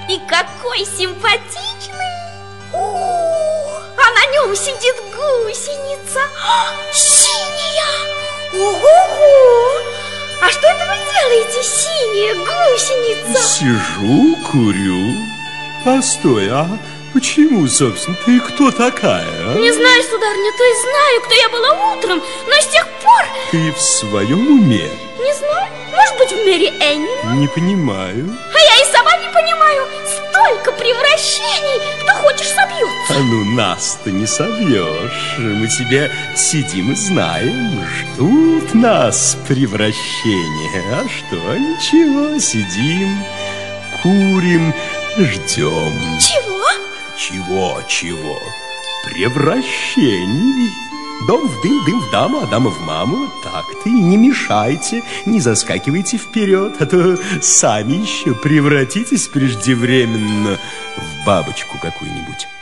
И какой симпатичный! А на нем сидит гусеница. Синяя! Ого-го! А что это вы делаете, синяя гусеница? Сижу, курю. Постой, а почему, собственно, ты кто такая? А? Не знаю, сударыня, то есть знаю, кто я была утром, но с тех пор... Ты в своем уме? Не знаю, может быть, в Мэри Энни? Не понимаю. А я и сама не понимаю. Столько превращений, кто хочешь собьется. А ну нас-то не собьешь. Мы тебе сидим и знаем. Ждут нас превращения. А что, ничего, сидим, курим, ждем. Чего? Чего? Превращений. Дом в дым, дым в даму, а дама в маму. Так-то и не мешайте, не заскакивайте вперед, а то сами еще превратитесь преждевременно в бабочку какую-нибудь.